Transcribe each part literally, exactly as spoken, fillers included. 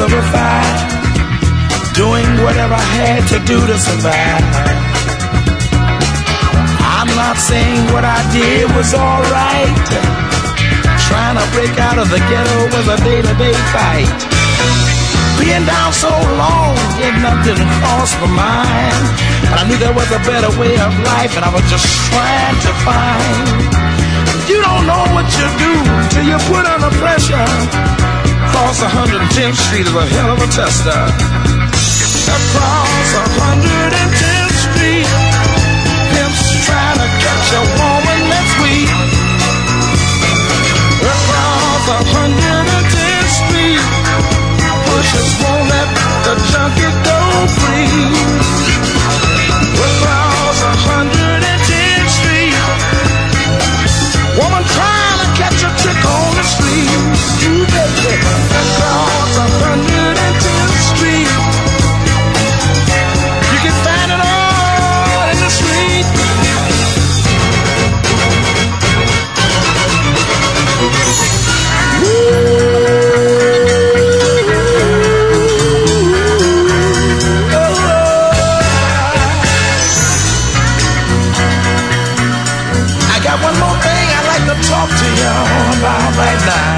mother of five, doing whatever I had to do to survive. I'm not saying what I did was alright. Trying to break out of the ghetto was a day-to-day fight. Being down so long, getting up didn't cross my mind. But I knew there was a better way of life, and I was just trying to find. You don't know what you do till you put under pressure. Across one hundred tenth Street is a hell of a tester. Across one hundred tenth Street, pimps trying to catch a woman that's weak. Across one hundred tenth Street, pushers won't let the junkie go free. Across one hundred tenth Street, woman trying to catch a trick on the street. You baby, across one hundred tenth Street, you can find it all in the street. Talk to y'all about right now.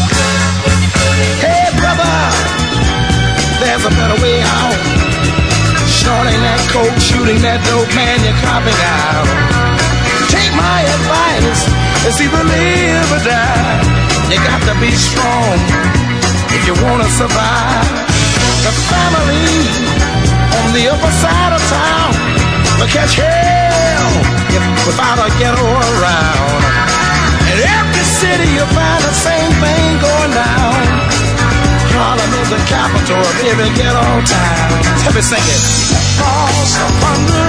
Hey brother, there's a better way out. Shorting that coke, shooting that dope, man, you're copping out. Take my advice, it's either live or die. You got to be strong if you want to survive. The family on the upper side of town will catch hell without a ghetto around. In every city you'll find the same thing going down. Harlem is the capital of every ghetto town. Let me sing it. Across a hundred